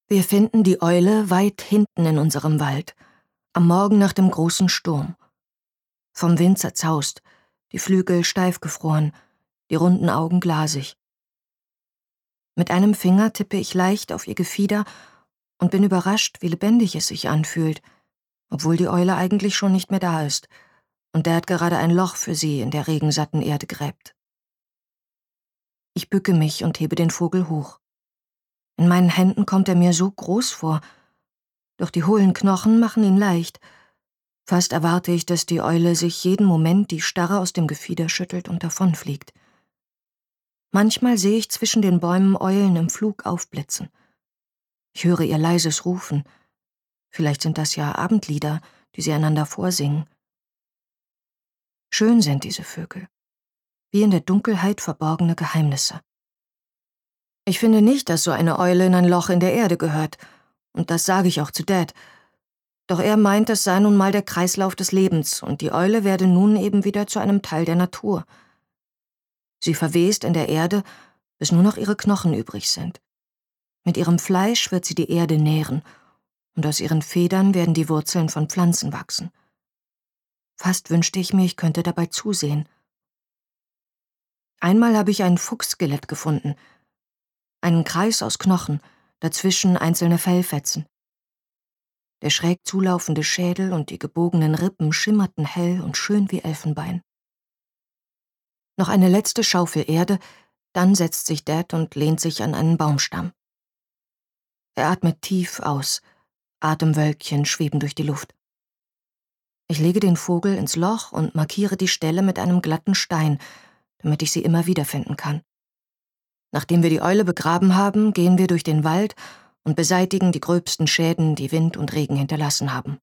Wir finden die Eule weit hinten in unserem Wald, am Morgen nach dem großen Sturm. Vom Wind zerzaust, die Flügel steif gefroren, die runden Augen glasig. Mit einem Finger tippe ich leicht auf ihr Gefieder und bin überrascht, wie lebendig es sich anfühlt, obwohl die Eule eigentlich schon nicht mehr da ist und Dad gerade ein Loch für sie in der regensatten Erde gräbt. Ich bücke mich und hebe den Vogel hoch. In meinen Händen kommt er mir so groß vor, doch die hohlen Knochen machen ihn leicht. Fast erwarte ich, dass die Eule sich jeden Moment die Starre aus dem Gefieder schüttelt und davonfliegt. Manchmal sehe ich zwischen den Bäumen Eulen im Flug aufblitzen. Ich höre ihr leises Rufen. Vielleicht sind das ja Abendlieder, die sie einander vorsingen. Schön sind diese Vögel, wie in der Dunkelheit verborgene Geheimnisse. Ich finde nicht, dass so eine Eule in ein Loch in der Erde gehört, und das sage ich auch zu Dad. Doch er meint, es sei nun mal der Kreislauf des Lebens, und die Eule werde nun eben wieder zu einem Teil der Natur. Sie verwest in der Erde, bis nur noch ihre Knochen übrig sind. Mit ihrem Fleisch wird sie die Erde nähren, und aus ihren Federn werden die Wurzeln von Pflanzen wachsen. Fast wünschte ich mir, ich könnte dabei zusehen. Einmal habe ich ein Fuchsskelett gefunden, einen Kreis aus Knochen, dazwischen einzelne Fellfetzen. Der schräg zulaufende Schädel und die gebogenen Rippen schimmerten hell und schön wie Elfenbein. Noch eine letzte Schaufel Erde, dann setzt sich Dad und lehnt sich an einen Baumstamm. Er atmet tief aus, Atemwölkchen schweben durch die Luft. Ich lege den Vogel ins Loch und markiere die Stelle mit einem glatten Stein, damit ich sie immer wiederfinden kann. Nachdem wir die Eule begraben haben, gehen wir durch den Wald und beseitigen die gröbsten Schäden, die Wind und Regen hinterlassen haben.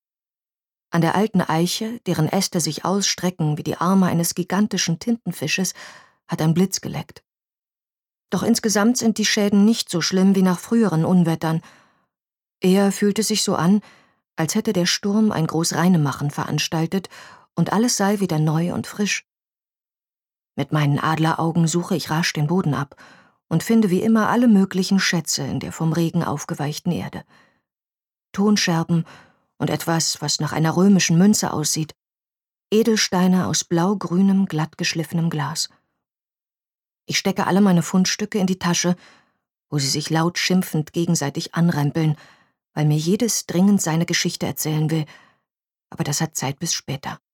An der alten Eiche, deren Äste sich ausstrecken wie die Arme eines gigantischen Tintenfisches, hat ein Blitz geleckt. Doch insgesamt sind die Schäden nicht so schlimm wie nach früheren Unwettern. Eher fühlt es sich so an, als hätte der Sturm ein Großreinemachen veranstaltet und alles sei wieder neu und frisch. Mit meinen Adleraugen suche ich rasch den Boden ab und finde wie immer alle möglichen Schätze in der vom Regen aufgeweichten Erde. Tonscherben und etwas, was nach einer römischen Münze aussieht. Edelsteine aus blau-grünem, glatt geschliffenem Glas. Ich stecke alle meine Fundstücke in die Tasche, wo sie sich laut schimpfend gegenseitig anrempeln, weil mir jedes dringend seine Geschichte erzählen will, aber das hat Zeit bis später.